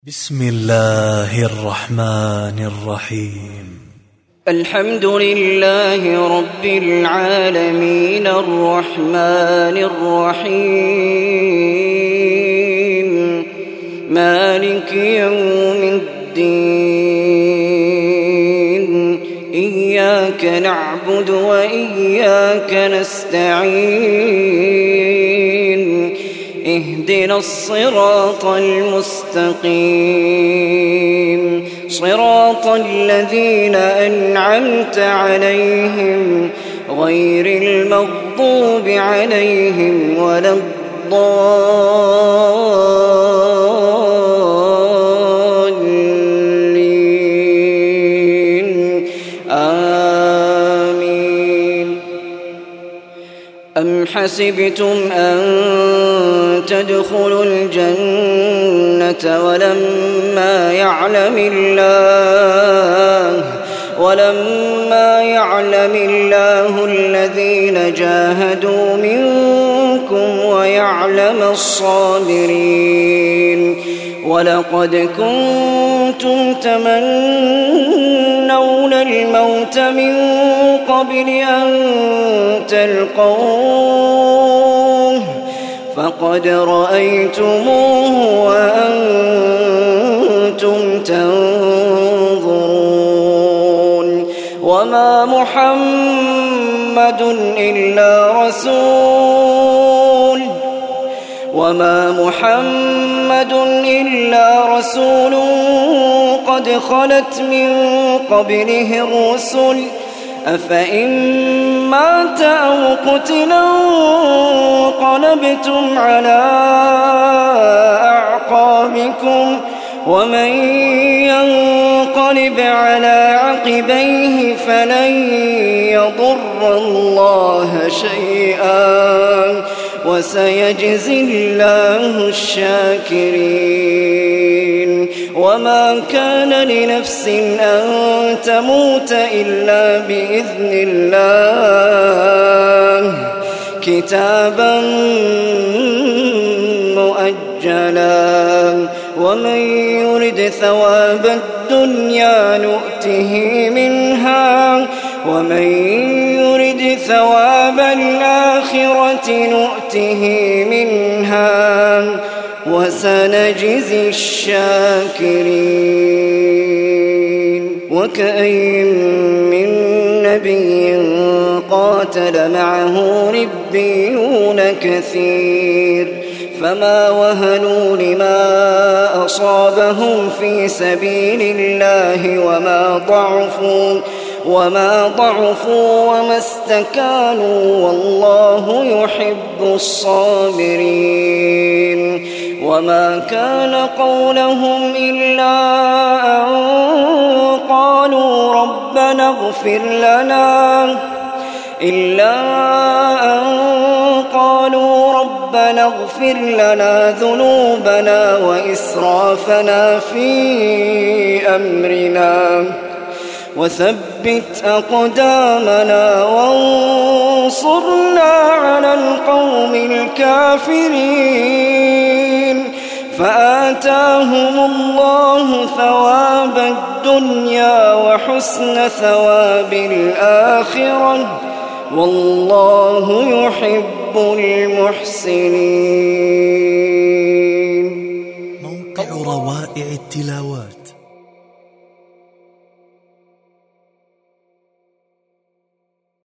بسم الله الرحمن الرحيم. الحمد لله رب العالمين الرحمن الرحيم مالك يوم الدين إياك نعبد وإياك نستعين اهدنا الصراط المستقيم صراط الذين أنعمت عليهم غير المغضوب عليهم ولا الضالين آمين. أم حسبتم أن تدخلوا الجنة ولما يعلم الله الذين جاهدوا منكم ويعلم الصابرين. ولقد كنتم تمنون الموت من قبل أن تلقوه فقد رأيتموه وأنتم تنظرون. وما محمد إلا رسول قد خلت من قبله الرسل أفإن مات أو قتلا انقلبتم على أعقابكم ومن ينقلب على عقبيه فلن يضر الله شيئا وسيجزي الله الشاكرين. وما كان لنفس أن تموت إلا بإذن الله كتابا مؤجلا. ومن يرد ثواب الدنيا نؤته منها ومن يرد ثواب الآخرة نؤته منها وسنجزي الشاكرين. وكأين من نبي قاتل معه ربيون كثير فما وهنوا لما أصابهم في سبيل الله وما ضعفوا وما استكانوا والله يحب الصابرين. وما كان قولهم إلا أن قالوا ربنا اغفر لنا ذنوبنا وإسرافنا في أمرنا وثبت أقدامنا وانصرنا على القوم الكافرين. فآتاهم الله ثواب الدنيا وحسن ثواب الآخرة والله يحب المحسنين. موقع روائع التلاوات